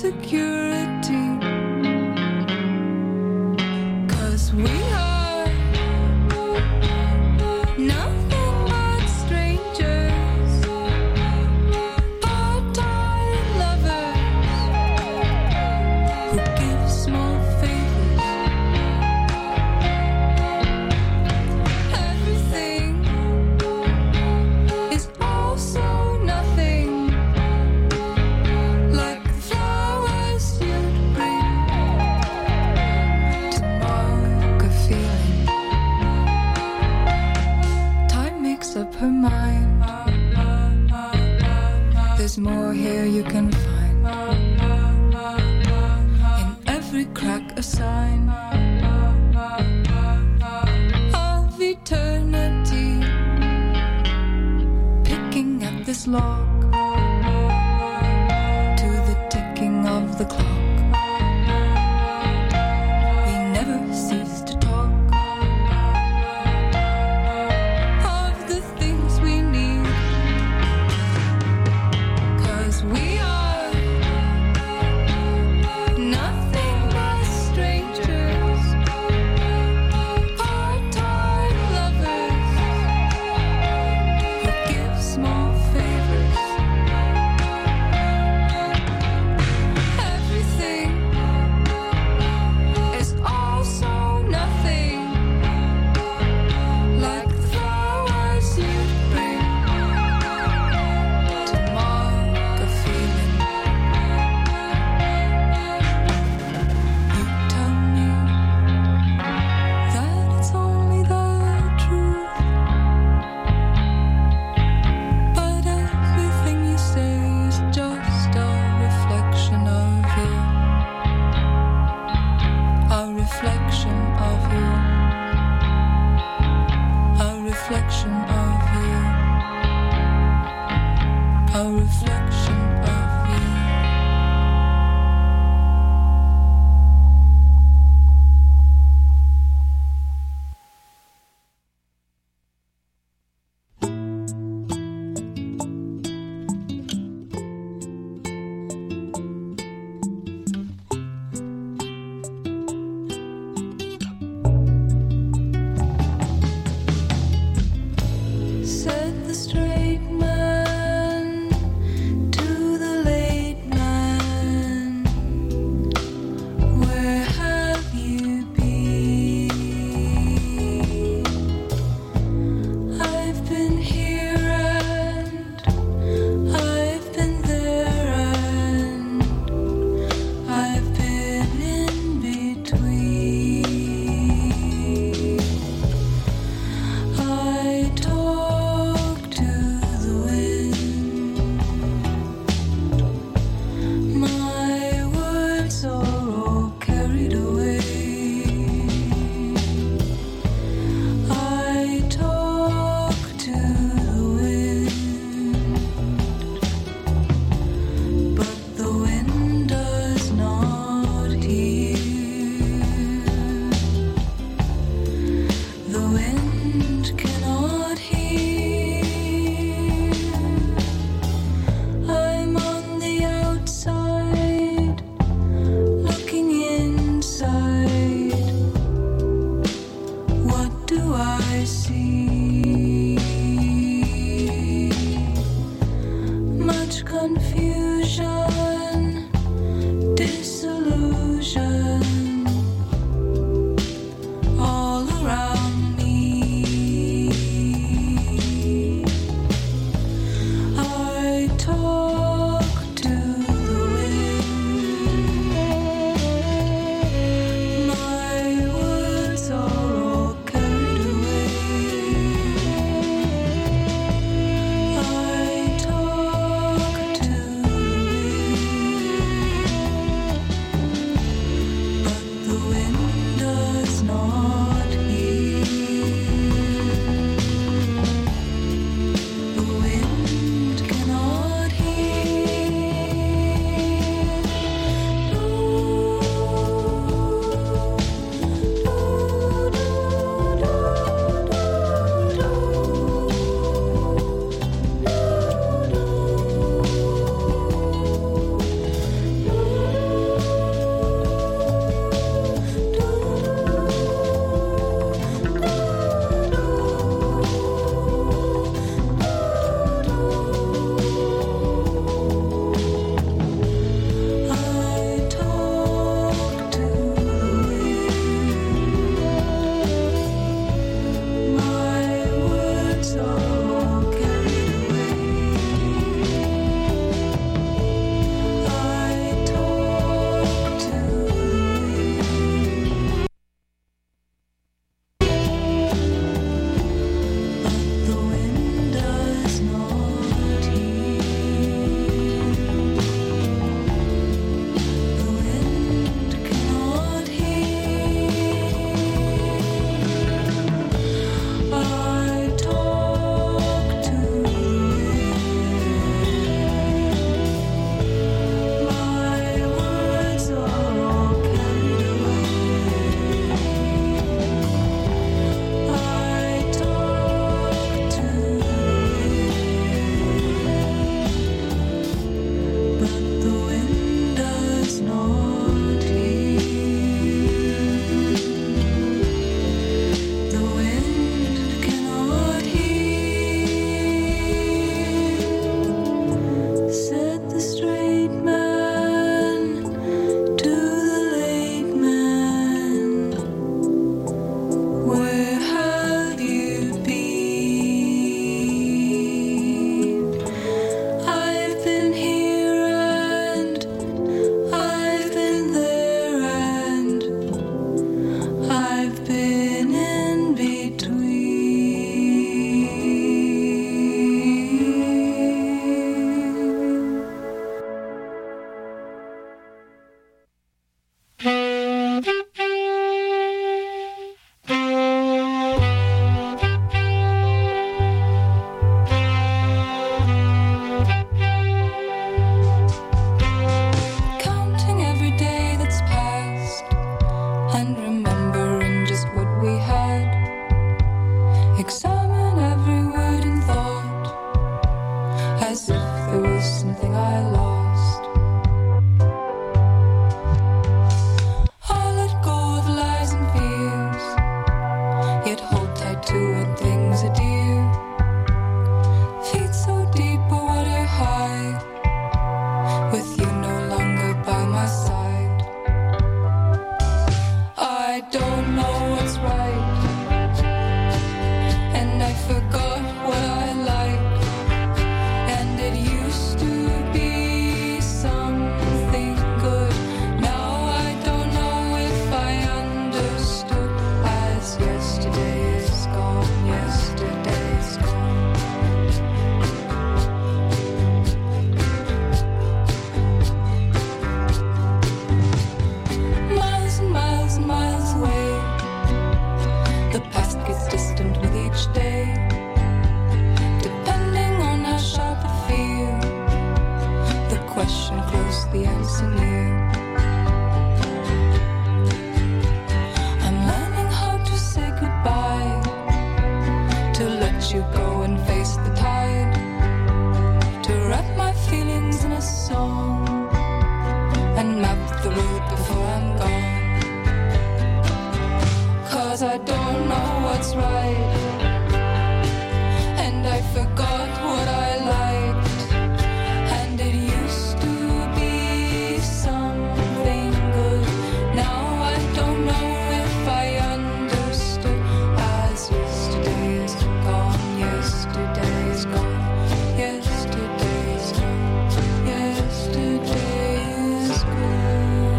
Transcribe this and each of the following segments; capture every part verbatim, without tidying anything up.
security. 'Cause we are nothing but strangers, part-time lovers who give small favors. Everything is also nothing, like the flowers you'd bring to mark a feeling. Time makes up her mind. There's more here you can find. In every crack a sign of eternity. Picking at this lock to the ticking of the clock. We never cease to talk of the things we need. 'Cause we are nothing but strangers, part-time lovers who give small favors. Everything I'm gone. 'Cause I don't know what's right, and I forgot what I liked, and it used to be something good. Now I don't know if I understood, as yesterday's gone, yesterday's gone, yesterday's gone, yesterday's gone.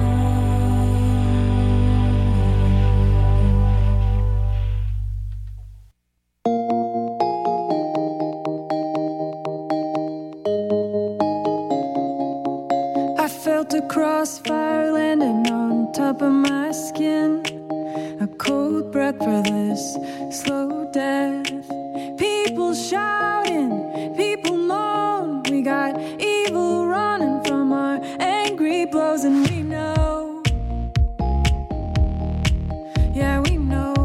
I felt a crossfire landing on top of my skin. A cold breathless, slow death. People shouting, people moan. We got evil running from our angry blows, and we know, yeah, we know.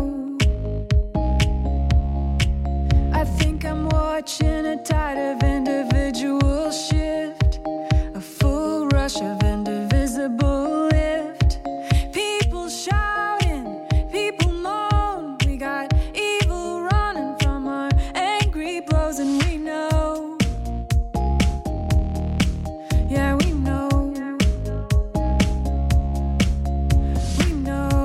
I think I'm watching a tide of individual shift, a full rush of indivisible lift. People shouting, people moan. We got evil running from our angry blows, and we know, yeah, we know, we know,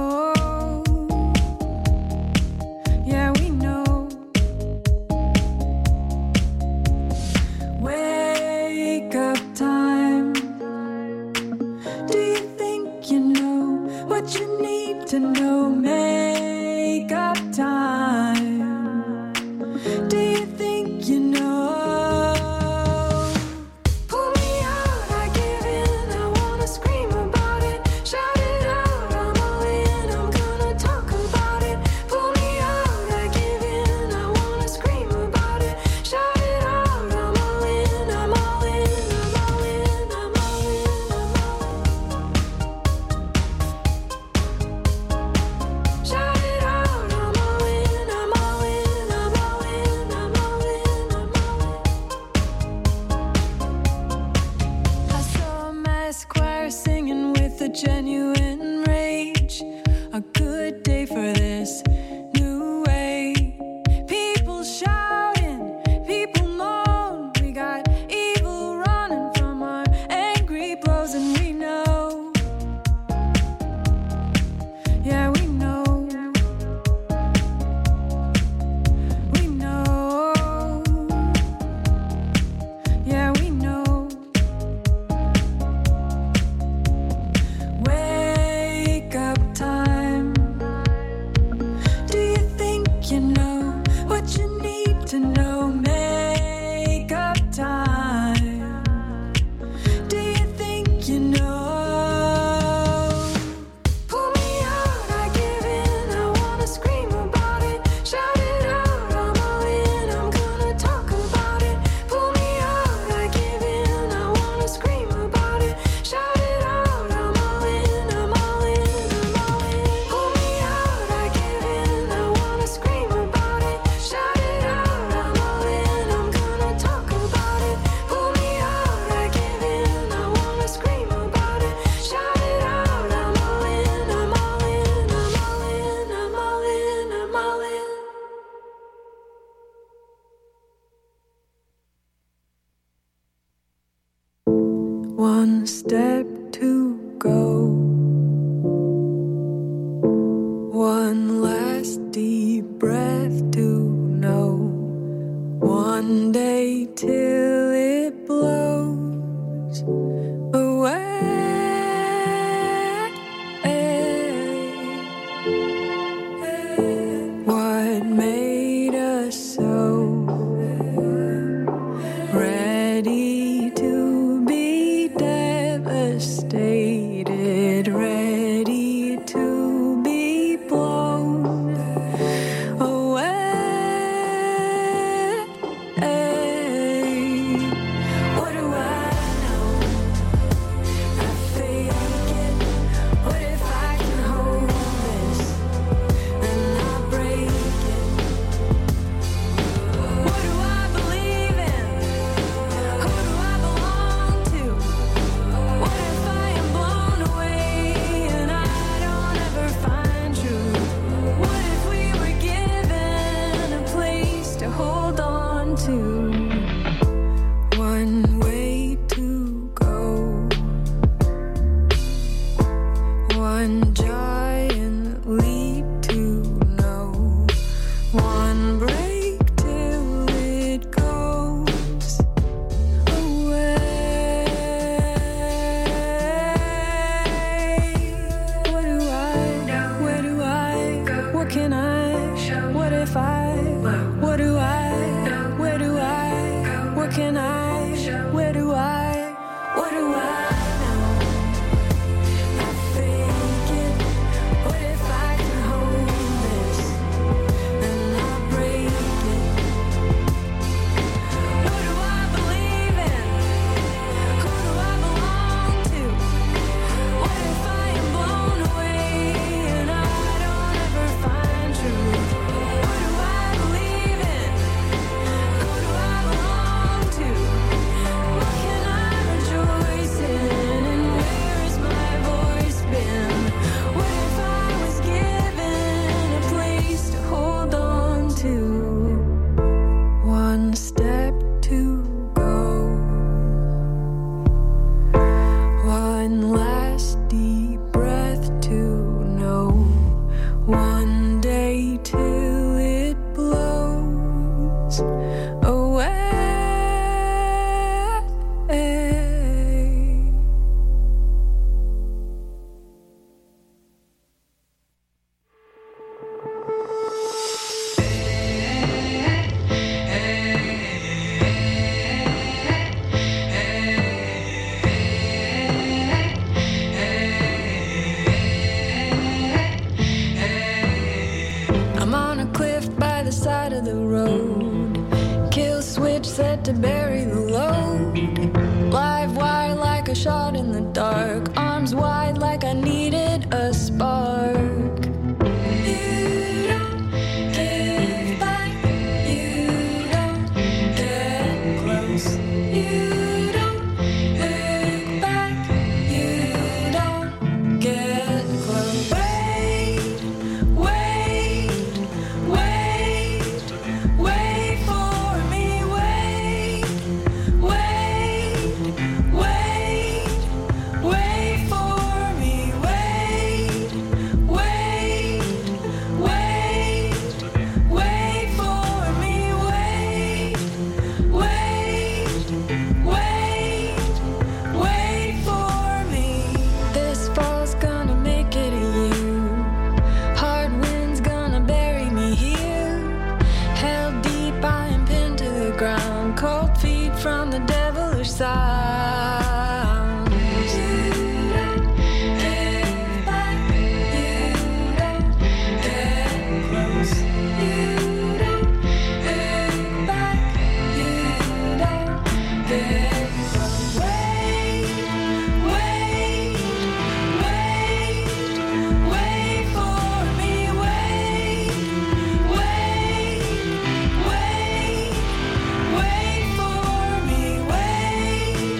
yeah, we know. Wake up time. Do you think you know what you need to know? Make up time. Do you think you know? Pull me out, I give in. I wanna scream about it. Shout it out, I'm all in. I'm gonna talk about it. Pull me out, I give in. I wanna scream about it. Shout it out, I'm all in. I'm all in. I'm all in. I'm all in. I'm all in. Shout it out, I'm all in. I'm all in. I'm all in. I'm all in. I'm all in. I saw a mass choir singing with a genuine rage. A good day for this new way. People shouting, people moan. We got evil running from our angry blows, and we know, yeah, we know, we know, yeah, we know. Wake up time. Do you think you know what you need to know? Make up time. Do you think you know? Pull me out, I give in. I wanna scream about it. Shout it out, I'm all in. I'm gonna talk about it. Pull me out, I give in. I wanna scream about it. Shout it out, I'm all in. I'm all in. I'm all in. Pull me out, I give in. I wanna scream about it. Shout it out, I'm all in. I'm gonna talk about it. Pull me out, I give in. I wanna scream about it. Shout it out, I'm all in. I'm all in. I'm all in. I'm all in. I'm all in. One step to go, one last deep breath to know, one day till it blows away. What made us so ready to be devastated, ready to be blown away? What do I know? I fake it. What if I can hold this and not break it? What do I believe in? Who do I belong to? What if I am One giant leap to know, one break till it goes away. What do I, where do I, what can I, what if I, what do I, where do I, what can I, where do I, what do I? To bury the load, live wire like a shot in the dark, arms wide like I needed a spark. You don't give back, you don't get close, you don't look back, you don't get close. Wait, wait, wait, wait for me, wait. Wait, wait, wait for me, wait, wait, wait, wait for me, wait, wait, wait, wait for me. This fall's gonna make it a you. Hard wind's gonna bury me here. Held deep, I am pinned to the ground. Cold feet from the devilish sounds. You don't give back, you don't get close, you don't look back, you don't get close. Wait, wait, wait, wait for me, wait, wait, wait, wait for me, wait.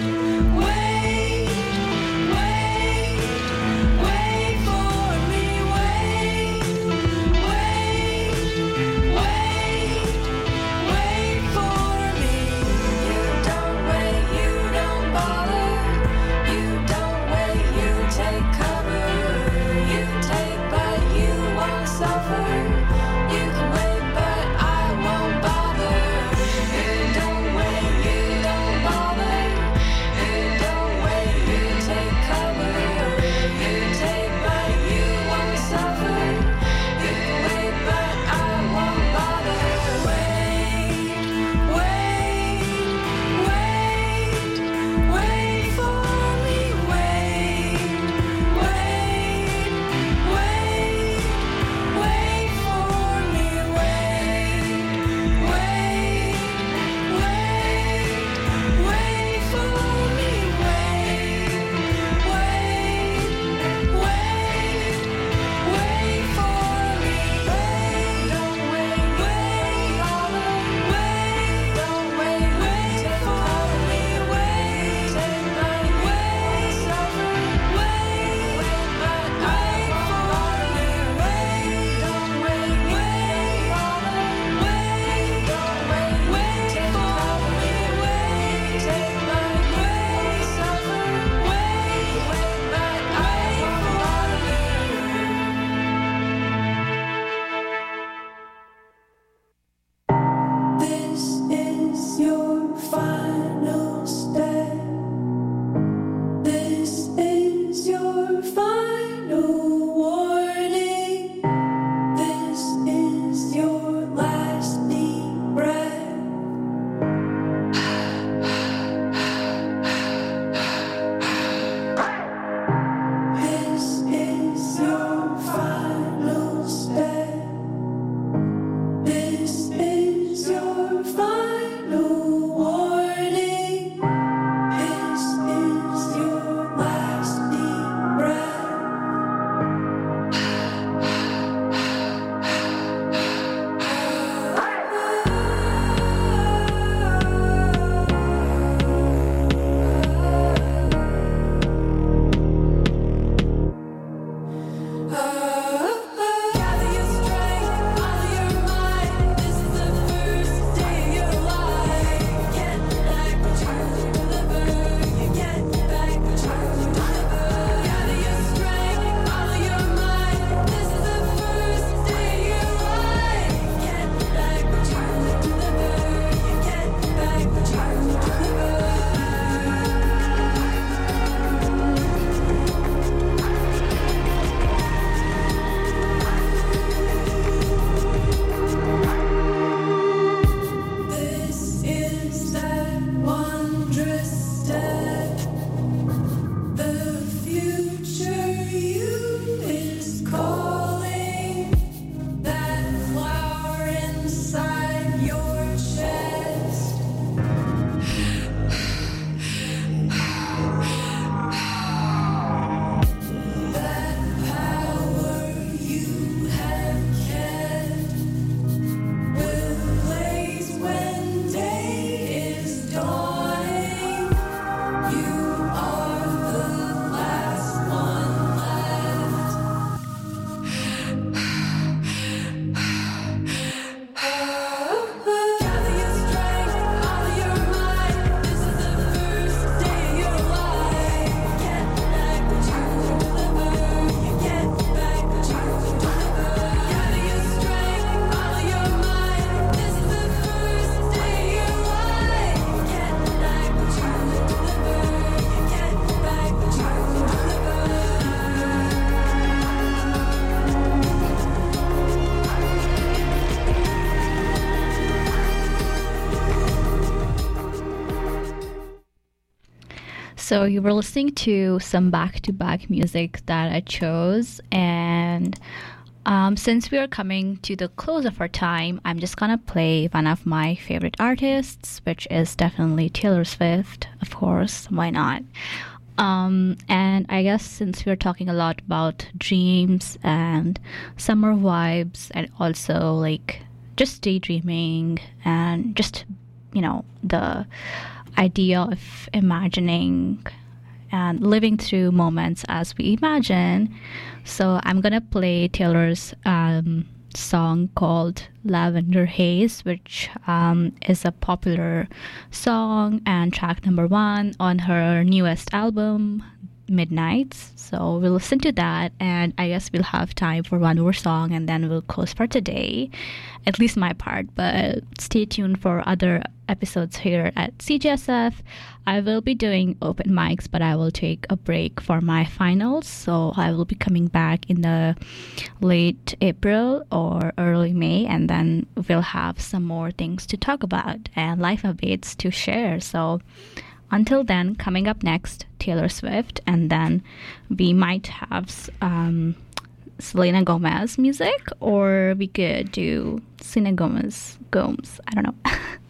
So you were listening to some back-to-back music that I chose, and um, since we are coming to the close of our time, I'm just gonna play one of my favorite artists, which is definitely Taylor Swift. Of course, why not? Um, and I guess since we're talking a lot about dreams and summer vibes, and also like just daydreaming and just, you know, the idea of imagining and living through moments as we imagine. So I'm gonna play Taylor's um, song called Lavender Haze, which um, is a popular song and track number one on her newest album, Midnights. So we'll listen to that, and I guess we'll have time for one more song, and then we'll close for today, at least my part. But stay tuned for other episodes here at C G S F. I will be doing open mics, but I will take a break for my finals, so I will be coming back in the late April or early May, and then we'll have some more things to talk about and life updates to share. So until then, coming up next, Taylor Swift, and then we might have um, Selena Gomez music, or we could do Selena Gomez, Gomes, I don't know,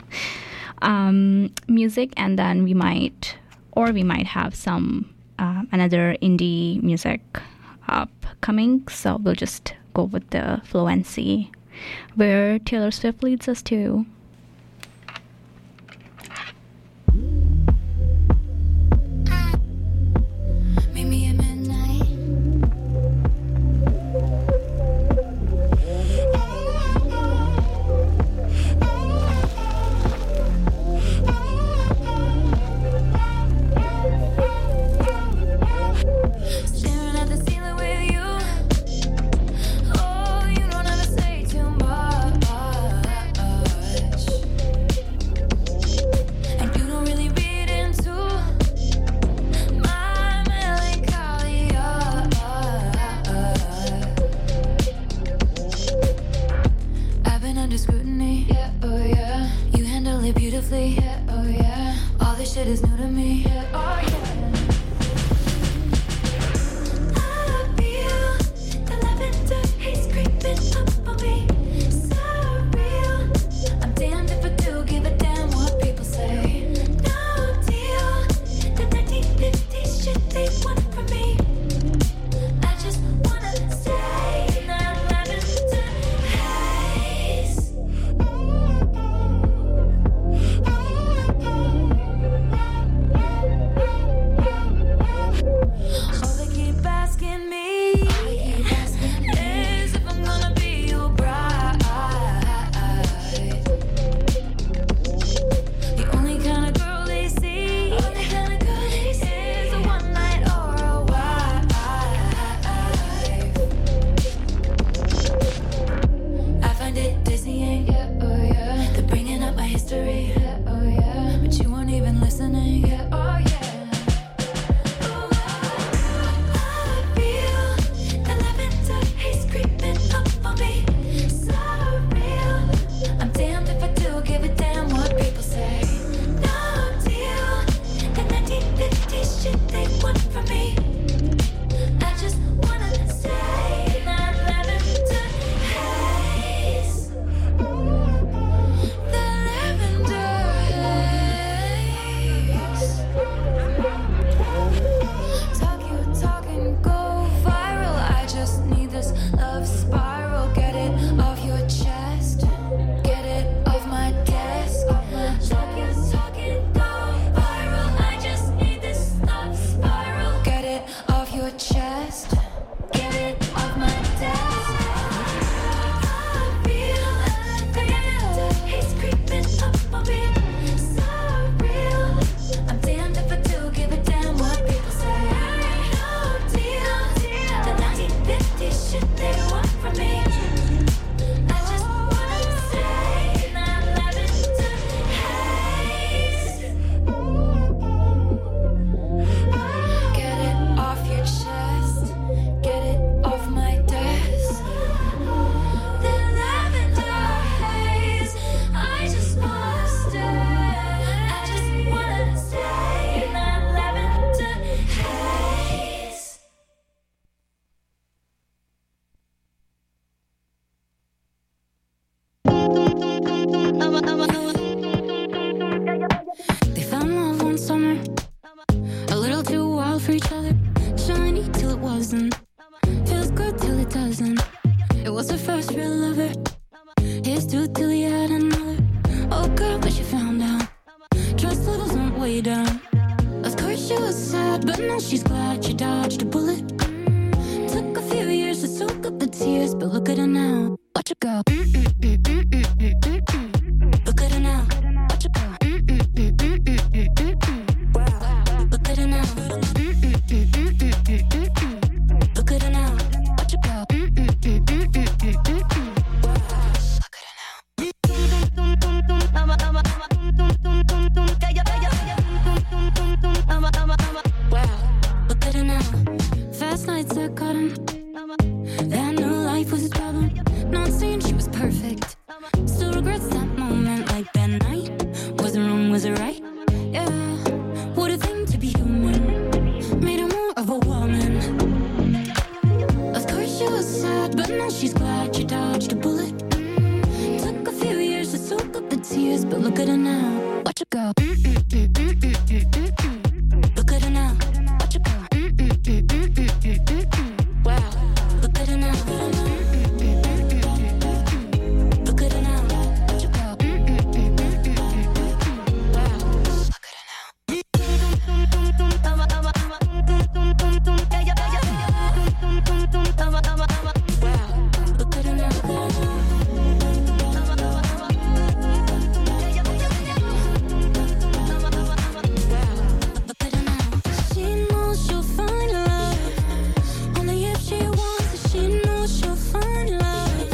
um, music, and then we might, or we might have some uh, another indie music upcoming. So we'll just go with the fluency where Taylor Swift leads us to. Get it off your chest. till it wasn't. Feels good till it doesn't. It was her first real lover. Here's two till he had another. Oh girl, but she found out. Trust levels went way down. Of course she was sad, but now she's glad she dodged a bullet. Took a few years to soak up the tears, but look at her now. Watch her go. Look at her now. Watch her go. Look at her now. Look at her now. Watch her go. Look at her now. Fast nights are caught him. That new life was his problem. Not saying she was perfect. Still regrets that moment. Like that night. Was it wrong, was it right? Yeah. What a thing to be human. Made her more of a woman. Of course she was sad, but now she's glad she dodged a bullet. Took a few years to soak up the tears, but look at her now. Watch her go. Look at her now. Watch her go. Wow. Look at her now. Look at her now. Watch her go. Wow. Look at her now. Wow. Look at her now. She knows she'll find love. Only if she wants it. She knows she'll find love.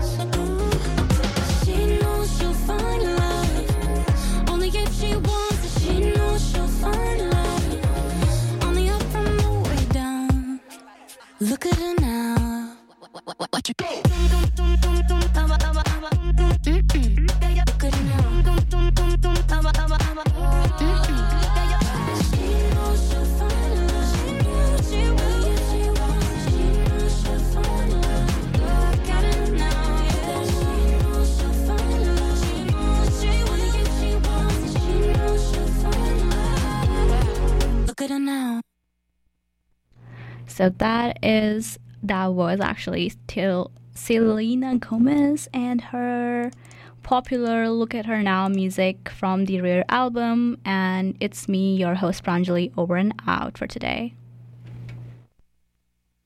She knows she'll find love. Only if she wants it. She knows she'll find love. On the up from the way down. Look at her now. Watch her go. Look at her now. She knows she'll find love. She will if she wants it. She knows she'll find love. Look at her now. Yeah. She knows she'll find love. She knows she will if she wants it. She knows she'll find love. Look at her now. So that is that was actually still Selena Gomez and her popular Look at Her Now music from the Rare album. And it's me, your host Pranjali, over and out for today.